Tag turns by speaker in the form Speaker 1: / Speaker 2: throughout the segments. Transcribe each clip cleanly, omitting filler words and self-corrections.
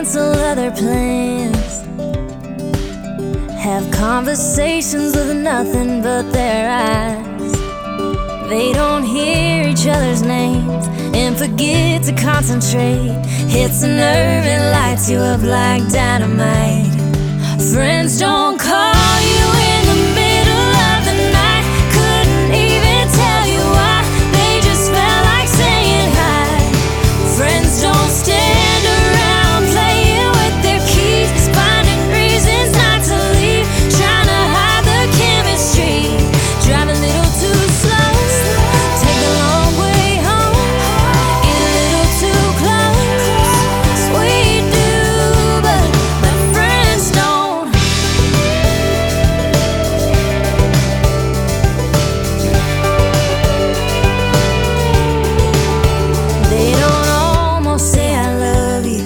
Speaker 1: cancel other plans, have conversations with nothing but their eyes. They don't hear each other's names and forget to concentrate. Hits a nerve and lights you up like dynamite. Friends don't call you in the middle of the night, couldn't even tell you why, they just felt like saying hi. Friends don't stand around playing with their keys, finding reasons not to leave, trying to hide the chemistry. Drive a little too slow, take a long way home, get a little too close. We do, but friends don't. They don't almost say I love you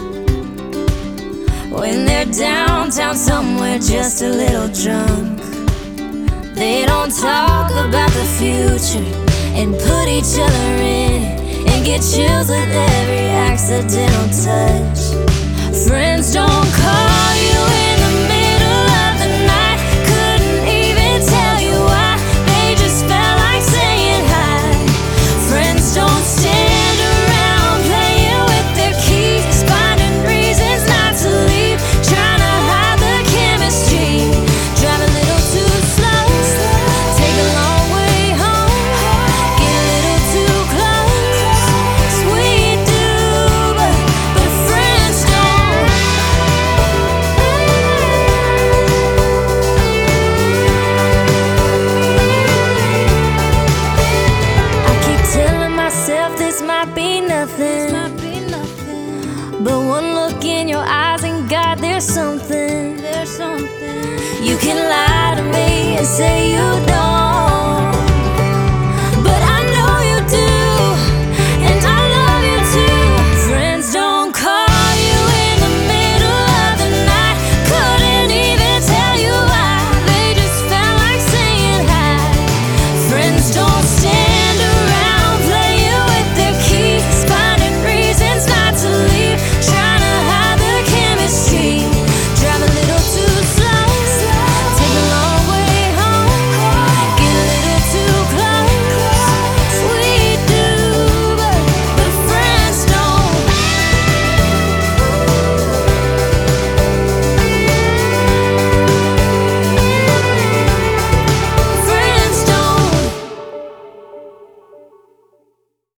Speaker 1: when they're downtown somewhere just a little drunk. They don't talk about the future and put each other in it, and get chills with every accidental touch. Friends don't call you